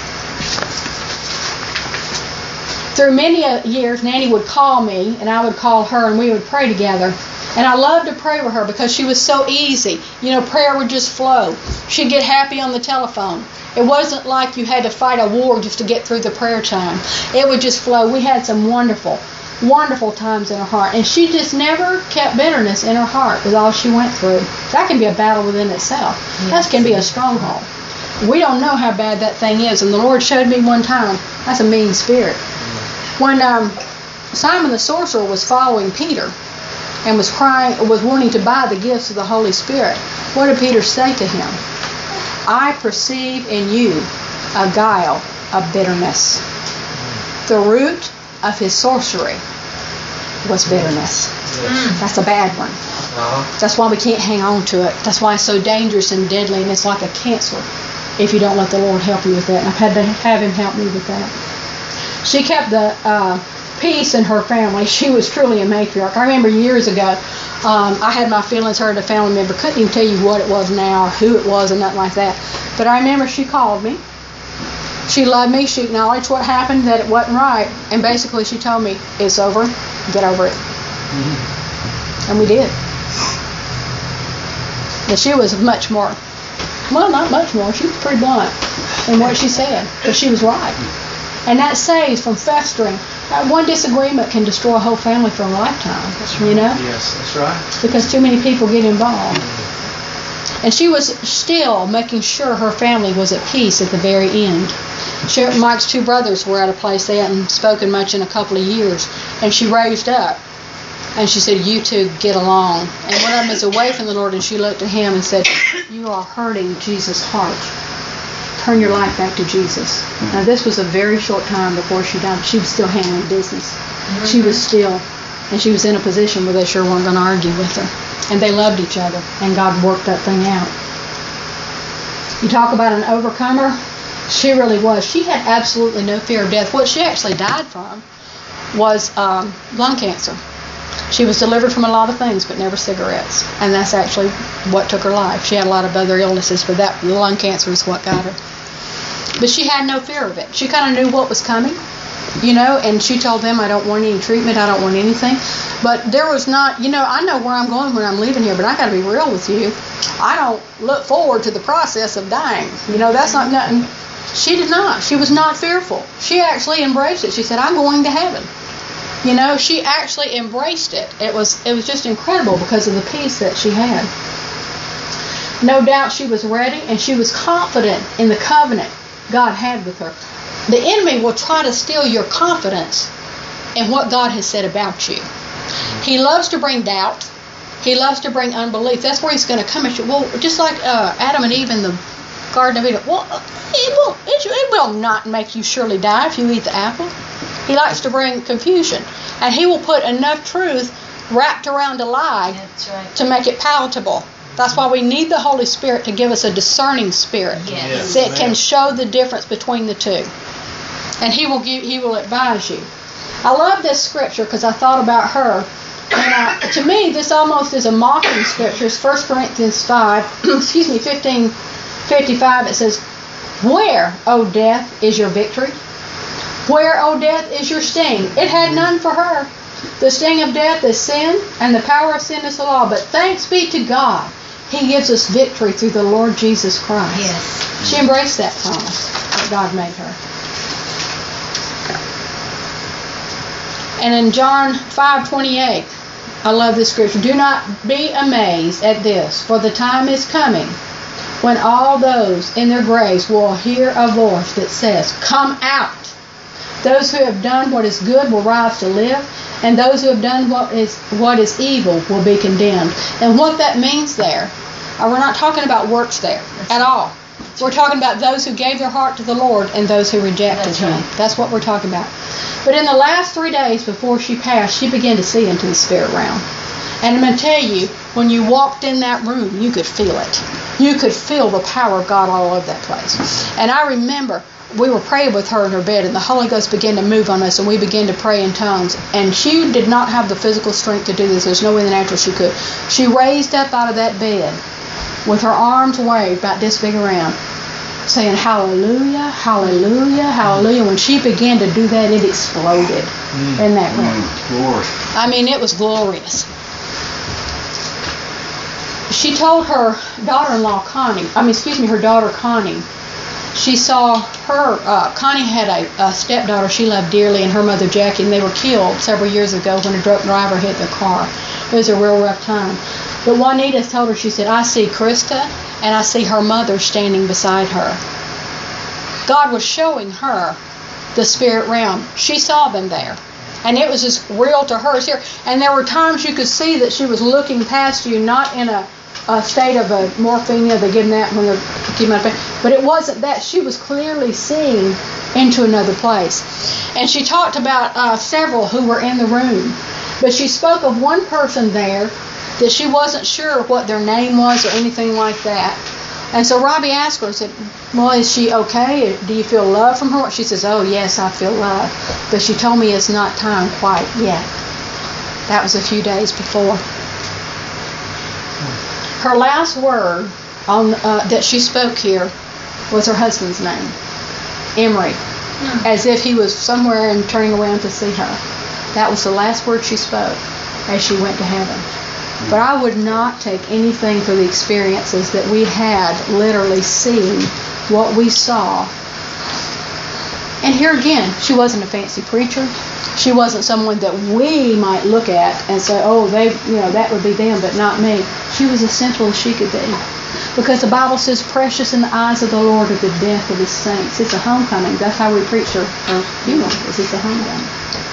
Through many years, Nanny would call me, and I would call her, and we would pray together. And I loved to pray with her because she was so easy. You know, prayer would just flow. She'd get happy on the telephone. It wasn't like you had to fight a war just to get through the prayer time. It would just flow. We had some wonderful, wonderful times in her heart. And she just never kept bitterness in her heart with all she went through. That can be a battle within itself. Yes. That can be a stronghold. We don't know how bad that thing is. And the Lord showed me one time, that's a mean spirit. When um, Simon the sorcerer was following Peter and was crying, was wanting to buy the gifts of the Holy Spirit, what did Peter say to him? I perceive in you a guile of bitterness. The root of his sorcery was bitterness. Yes. That's a bad one. Uh-huh. That's why we can't hang on to it. That's why it's so dangerous and deadly, and it's like a cancer if you don't let the Lord help you with that. And I've had to have him help me with that. She kept the uh, peace in her family. She was truly a matriarch. I remember years ago, um, I had my feelings hurt a family member. Couldn't even tell you what it was now or who it was and nothing like that. But I remember she called me. She loved me. She acknowledged what happened, that it wasn't right. And basically she told me, it's over. Get over it. Mm-hmm. And we did. And she was much more, well, not much more. She was pretty blunt in what she said. But she was right. And that saves from festering. Uh, one disagreement can destroy a whole family for a lifetime. That's right. You know? Yes, that's right. Because too many people get involved. And she was still making sure her family was at peace at the very end. She, Mike's two brothers were at a place they hadn't spoken much in a couple of years. And she raised up. And she said, you two get along. And one of them is away from the Lord, and she looked at him and said, you are hurting Jesus' heart. Turn your life back to Jesus. Now, this was a very short time before she died. She was still handling business. Mm-hmm. She was still, and she was in a position where they sure weren't going to argue with her. And they loved each other, and God worked that thing out. You talk about an overcomer. She really was. She had absolutely no fear of death. What she actually died from was um, lung cancer. She was delivered from a lot of things, but never cigarettes. And that's actually what took her life. She had a lot of other illnesses, but that lung cancer is what got her. But she had no fear of it. She kind of knew what was coming, you know, and she told them, I don't want any treatment, I don't want anything. But there was not, you know, I know where I'm going when I'm leaving here, but I got to be real with you. I don't look forward to the process of dying. You know, that's not nothing. She did not. She was not fearful. She actually embraced it. She said, I'm going to heaven. You know, she actually embraced it. It was it was just incredible because of the peace that she had. No doubt she was ready, and she was confident in the covenant God had with her. The enemy will try to steal your confidence in what God has said about you. He loves to bring doubt. He loves to bring unbelief. That's where he's going to come at you. Well, just like uh, Adam and Eve in the Garden of Eden. Well, it will, it, it will not make you surely die if you eat the apple. He likes to bring confusion. And he will put enough truth wrapped around a lie That's right. to make it palatable. That's why we need the Holy Spirit to give us a discerning spirit yes. that can show the difference between the two. And he will give, he will advise you. I love this scripture because I thought about her. And I, to me, this almost is a mocking scripture. It's First Corinthians five, excuse me, fifteen fifty-five. It says, where, O death, is your victory? Where, O death, is your sting? It had none for her. The sting of death is sin, and the power of sin is the law. But thanks be to God, He gives us victory through the Lord Jesus Christ. Yes. She embraced that promise that God made her. And in John five twenty-eight, I love this scripture. Do not be amazed at this, for the time is coming when all those in their graves will hear a voice that says, come out. Those who have done what is good will rise to live, and those who have done what is what is evil will be condemned. And what that means there, uh, we're not talking about works there at all. We're talking about those who gave their heart to the Lord and those who rejected That's Him. right. That's what we're talking about. But in the last three days before she passed, she began to see into the spirit realm. And I'm going to tell you, when you walked in that room, you could feel it. You could feel the power of God all over that place. And I remember we were praying with her in her bed, and the Holy Ghost began to move on us, and we began to pray in tongues. And she did not have the physical strength to do this. There's no way in the natural she could. She raised up out of that bed with her arms waved about this big around, saying hallelujah, hallelujah, hallelujah. When she began to do that, it exploded mm. in that room. Mm, I mean, it was glorious. She told her daughter-in-law Connie, I mean, excuse me, her daughter Connie, she saw her, uh, Connie had a, a stepdaughter she loved dearly, and her mother Jackie, and they were killed several years ago when a drunk driver hit their car. It was a real rough time. But Juanita told her, she said, I see Krista, and I see her mother standing beside her. God was showing her the spirit realm. She saw them there. And it was as real to her as here. And there were times you could see that she was looking past you, not in a, a state of a morphine, you know, they give them that when they're giving out. But it wasn't that. She was clearly seeing into another place. And she talked about uh, several who were in the room. But she spoke of one person there that she wasn't sure what their name was or anything like that. And so Robbie asked her and said, well, is she okay? Do you feel love from her? She says, oh, yes, I feel love. But she told me it's not time quite yet. That was a few days before. Her last word on uh, that she spoke here was her husband's name, Emery, mm. as if he was somewhere and turning around to see her. That was the last word she spoke as she went to heaven. But I would not take anything for the experiences that we had literally seen what we saw. And here again, she wasn't a fancy preacher. She wasn't someone that we might look at and say, oh, they, you know, that would be them, but not me. She was as simple as she could be. Because the Bible says, precious in the eyes of the Lord are the death of His saints. It's a homecoming. That's how we preach her funeral. It's a homecoming.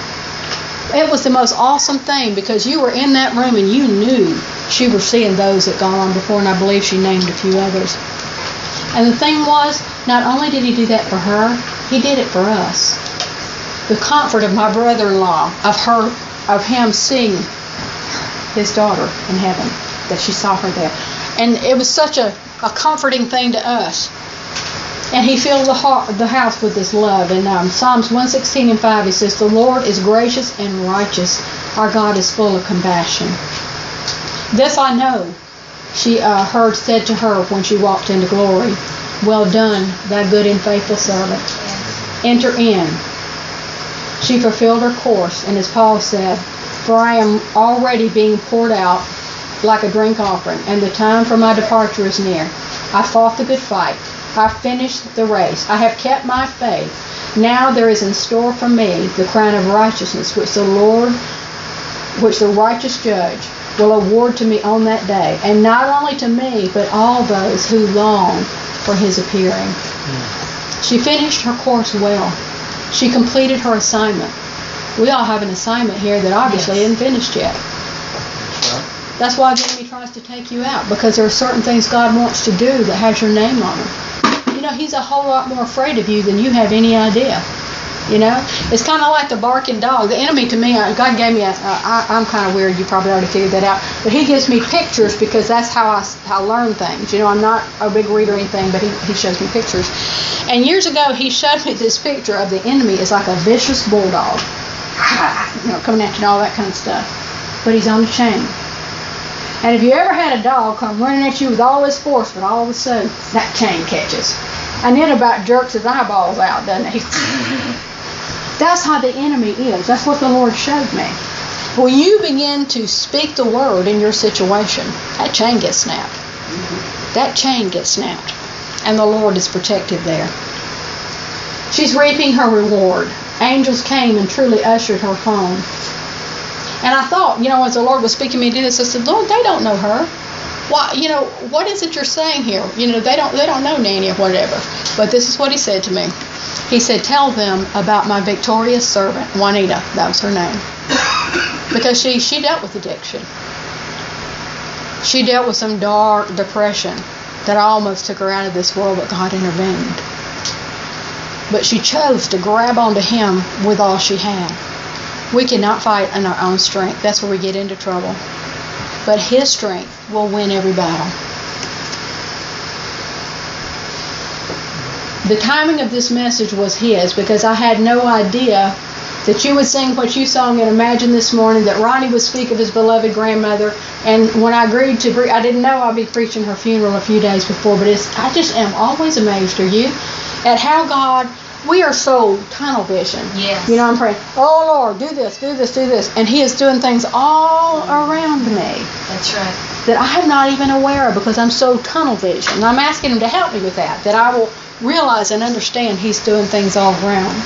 It was the most awesome thing because you were in that room and you knew she was seeing those that gone on before, and I believe she named a few others. And the thing was, not only did He do that for her, He did it for us. The comfort of my brother-in-law, of her, of him seeing his daughter in heaven, that she saw her there. And it was such a, a comforting thing to us. And He filled the, heart, the house with His love. In um, Psalms one sixteen and five, He says, the Lord is gracious and righteous. Our God is full of compassion. This I know, she uh, heard said to her when she walked into glory, well done, thy good and faithful servant. Yes. Enter in. She fulfilled her course, and as Paul said, for I am already being poured out like a drink offering, and the time for my departure is near. I fought the good fight. I finished the race. I have kept my faith. Now there is in store for me the crown of righteousness, which the Lord, which the righteous judge will award to me on that day. And not only to me, but all those who long for His appearing. Mm. She finished her course well. She completed her assignment. We all have an assignment here that obviously yes. isn't finished yet. That's why the enemy tries to take you out, because there are certain things God wants to do that has your name on them. You know, He's a whole lot more afraid of you than you have any idea. You know, it's kind of like the barking dog. The enemy, to me, God gave me a. Uh, I, I'm kind of weird. You probably already figured that out. But He gives me pictures because that's how I, I learn things. You know, I'm not a big reader or anything, but he, he shows me pictures. And years ago, He showed me this picture of the enemy as like a vicious bulldog, you know, coming at you and all that kind of stuff. But he's on the chain. And if you ever had a dog come running at you with all his force, but all of a sudden that chain catches, and it about jerks his eyeballs out, doesn't he? That's how the enemy is. That's what the Lord showed me. When you begin to speak the word in your situation, that chain gets snapped. That chain gets snapped. And the Lord is protective there. She's reaping her reward. Angels came and truly ushered her home. And I thought, you know, as the Lord was speaking to me to do this, I said, Lord, they don't know her. Why, you know, what is it you're saying here? You know, they don't they don't know Nanny or whatever. But this is what he said to me. He said, tell them about my victorious servant, Juanita. That was her name. Because she, she dealt with addiction. She dealt with some dark depression that almost took her out of this world, but God intervened. But she chose to grab onto Him with all she had. We cannot fight in our own strength. That's where we get into trouble. But His strength will win every battle. The timing of this message was His, because I had no idea that you would sing what you sang and Imagine this morning, that Ronnie would speak of his beloved grandmother. And when I agreed to, pre- I didn't know I'd be preaching her funeral a few days before, but it's, I just am always amazed, are you, at how God, we are so tunnel vision. Yes. You know, I'm praying, oh Lord, do this, do this, do this. And He is doing things all around me. That's right. That I am not even aware of because I'm so tunnel vision. And I'm asking Him to help me with that, that I will realize and understand He's doing things all around.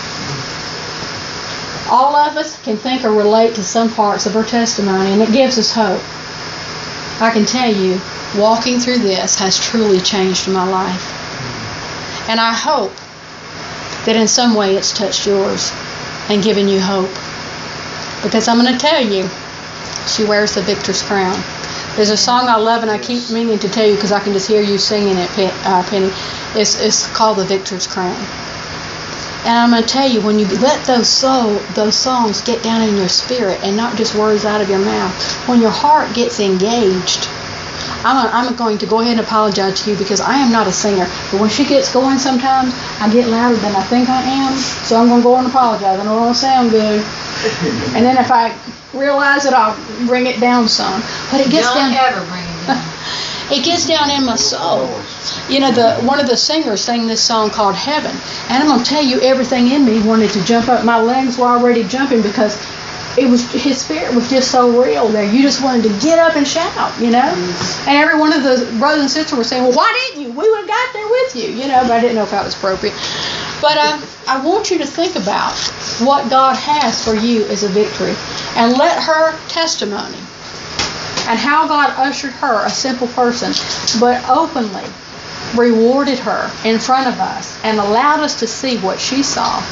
All of us can think or relate to some parts of our testimony, and it gives us hope. I can tell you, walking through this has truly changed my life. And I hope that in some way it's touched yours and given you hope. Because I'm going to tell you, she wears the victor's crown. There's a song I love, and I keep meaning to tell you because I can just hear you singing it, uh, Penny. It's, it's called The Victor's Crown. And I'm going to tell you, when you let those soul, those songs get down in your spirit and not just words out of your mouth, when your heart gets engaged, I'm, a, I'm going to go ahead and apologize to you because I am not a singer. But when she gets going sometimes, I get louder than I think I am. So I'm going to go and apologize. I know it don't sound good. And then if I realize it, I'll bring it down some. But it gets Don't down. ever bring it down. It gets down in my soul. You know, the one of the singers sang this song called Heaven. And I'm going to tell you, everything in me wanted to jump up. My legs were already jumping because it was, His Spirit was just so real there. You just wanted to get up and shout, you know. Mm-hmm. And every one of the brothers and sisters were saying, well, why didn't you? We would have got there with you, you know. But I didn't know if that was appropriate. But uh, I want you to think about what God has for you as a victory. And let her testimony and how God ushered her, a simple person, but openly rewarded her in front of us and allowed us to see what she saw.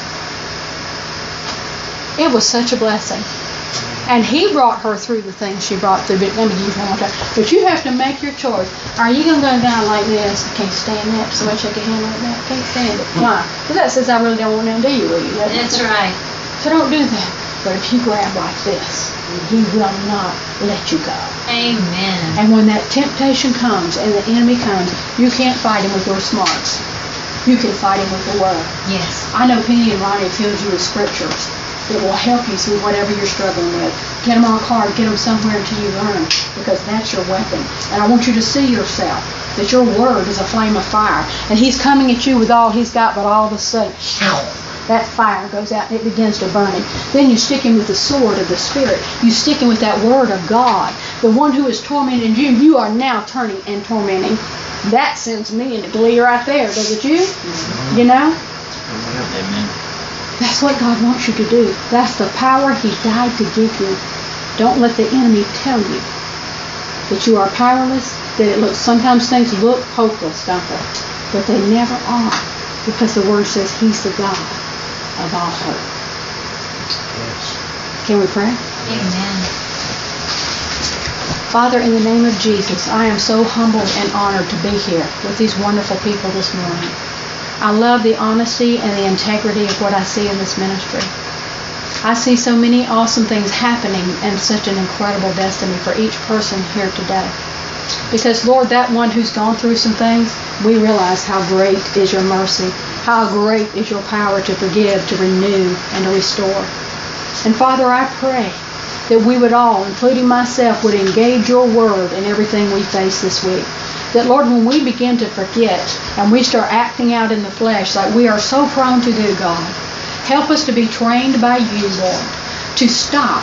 It was such a blessing. And He brought her through the things she brought through. But let me use one more time. But you have to make your choice. Are you going to go down like this? I can't stand that. Somebody shake a hand like that. I can't stand it. Why? Because that says I really don't want to do you, will you? That's right. So don't do that. But if you grab like this, He will not let you go. Amen. And when that temptation comes and the enemy comes, you can't fight him with your smarts. You can fight him with the Word. Yes. I know Penny and Ronnie fills you with scriptures that will help you through whatever you're struggling with. Get them on a card, get them somewhere until you learn, because that's your weapon. And I want you to see yourself, that your Word is a flame of fire. And He's coming at you with all He's got, but all of a sudden, that fire goes out and it begins to burn him. Then you stick him with the sword of the Spirit. You stick him with that Word of God. The one who is tormenting you, you are now turning and tormenting. That sends me into glee right there, does it you? Mm-hmm. You know? Amen. That's what God wants you to do. That's the power He died to give you. Don't let the enemy tell you that you are powerless, that it looks, sometimes things look hopeless, don't they? But they never are, because the Word says He's the God of all hope. Yes. Can we pray? Amen. Father, in the name of Jesus, I am so humbled and honored to be here with these wonderful people this morning. I love the honesty and the integrity of what I see in this ministry. I see so many awesome things happening and such an incredible destiny for each person here today. Because, Lord, that one who's gone through some things, we realize how great is your mercy, how great is your power to forgive, to renew, and to restore. And, Father, I pray that we would all, including myself, would engage your Word in everything we face this week. That, Lord, when we begin to forget and we start acting out in the flesh like we are so prone to do, God, help us to be trained by you, Lord, to stop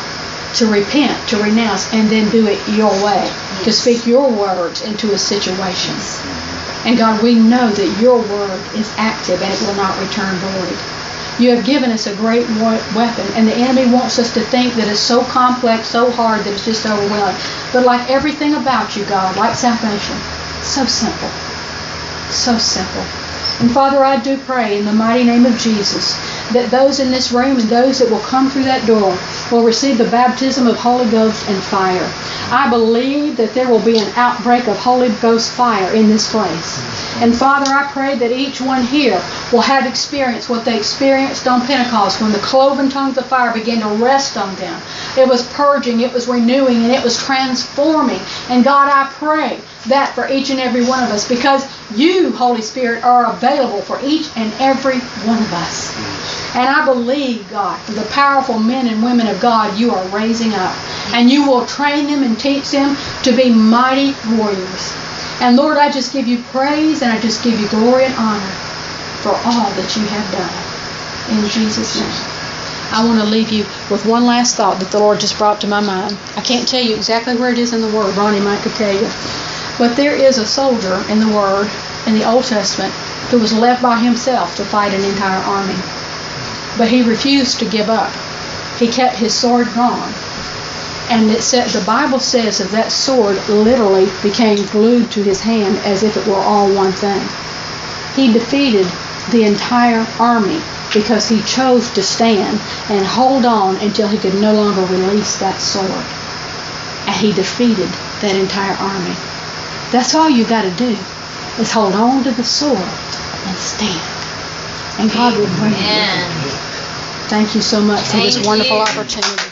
to repent, to renounce, and then do it your way, to speak your words into a situation. And God, we know that your word is active and it will not return void. You have given us a great weapon, and the enemy wants us to think that it's so complex, so hard, that it's just overwhelming. But like everything about you, God, like salvation, so simple. So simple. And Father, I do pray in the mighty name of Jesus that those in this room and those that will come through that door will receive the baptism of Holy Ghost and fire. I believe that there will be an outbreak of Holy Ghost fire in this place. And Father, I pray that each one here will have experienced what they experienced on Pentecost when the cloven tongues of fire began to rest on them. It was purging, it was renewing, and it was transforming. And God, I pray that for each and every one of us, because you, Holy Spirit, are available for each and every one of us. And I believe, God, for the powerful men and women of God you are raising up. And you will train them and teach them to be mighty warriors. And Lord, I just give you praise and I just give you glory and honor for all that you have done. In Jesus' name. I want to leave you with one last thought that the Lord just brought to my mind. I can't tell you exactly where it is in the Word. Ronnie might could tell you. But there is a soldier in the Word, in the Old Testament, who was left by himself to fight an entire army. But he refused to give up. He kept his sword drawn. And it said, the Bible says that that sword literally became glued to his hand as if it were all one thing. He defeated the entire army because he chose to stand and hold on until he could no longer release that sword. And he defeated that entire army. That's all you got to do, is hold on to the sword and stand. And God will bring you. Thank you so much for this wonderful opportunity.